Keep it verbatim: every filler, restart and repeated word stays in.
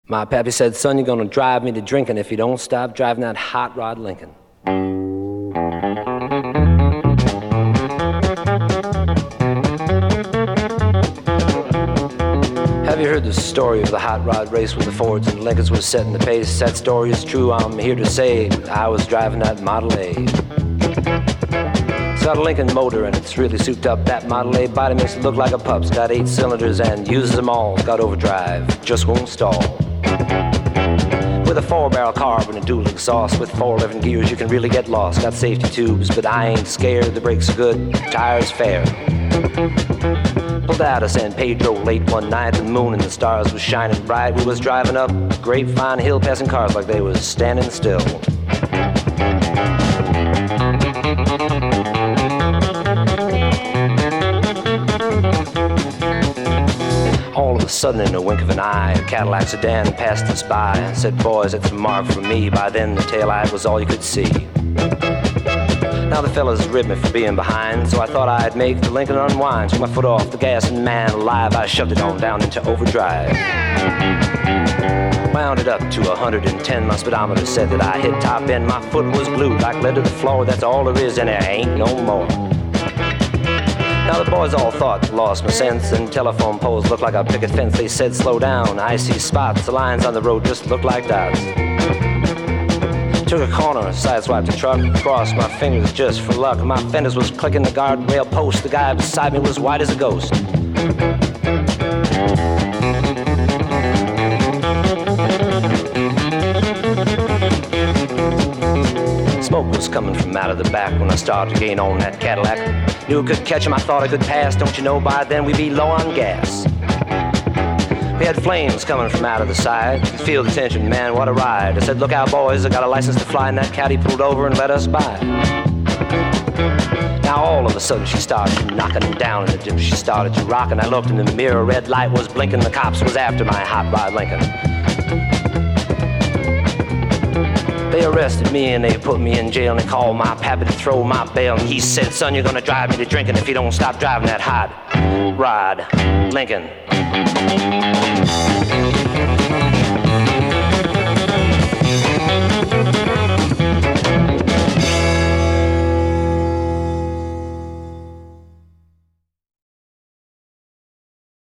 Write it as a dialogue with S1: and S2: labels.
S1: My pappy said, son, you're gonna drive me to drinking if you don't stop driving that hot rod Lincoln. Have you heard the story of the hot rod race where the Fords and Lincolns was setting the pace? That story is true, I'm here to say I was driving that Model A. It's got a Lincoln motor and it's really souped up. That Model A body makes it look like a pup's. Got eight cylinders and uses them all. Got overdrive, just won't stall. With a four-barrel carb and a dual exhaust with four eleven gears, you can really get lost. Got safety tubes, but I ain't scared. The brakes are good, tires fair. Pulled out of San Pedro late one night. The moon and the stars was shining bright. We was driving up Grapevine Hill, passing cars like they was standing still. All of a sudden, in a wink of an eye, a Cadillac sedan passed us by and said, boys, it's a mark for me. By then, the taillight was all you could see. Now the fellas ribbed me for being behind, so I thought I'd make the Lincoln unwind. Took my foot off the gas and man alive, I shoved it on down into overdrive. Wound it up to one hundred ten, my speedometer said that I hit top end. My foot was glued like lead to the floor, that's all there is and there ain't no more. Now the boys all thought I lost my sense, and telephone poles looked like a picket fence. They said slow down, I see spots, the lines on the road just look like dots. Took a corner, sideswiped the truck, crossed my fingers just for luck. My fenders was clicking the guardrail post, the guy beside me was white as a ghost. Smoke was coming from out of the back when I started to gain on that Cadillac. Knew I could catch him, I thought I could pass. Don't you know by then we'd be low on gas. We had flames coming from out of the side. You could feel the tension, man, what a ride. I said, look out, boys, I got a license to fly. And that caddy pulled over and let us by. Now all of a sudden she started knocking down in the dip. She started to rock and I looked in the mirror. Red light was blinking, the cops was after my hot rod Lincoln. They arrested me and they put me in jail and they called my pappy to throw my bail. And he said, son, you're gonna drive me to drinking if you don't stop driving that hot rod Lincoln.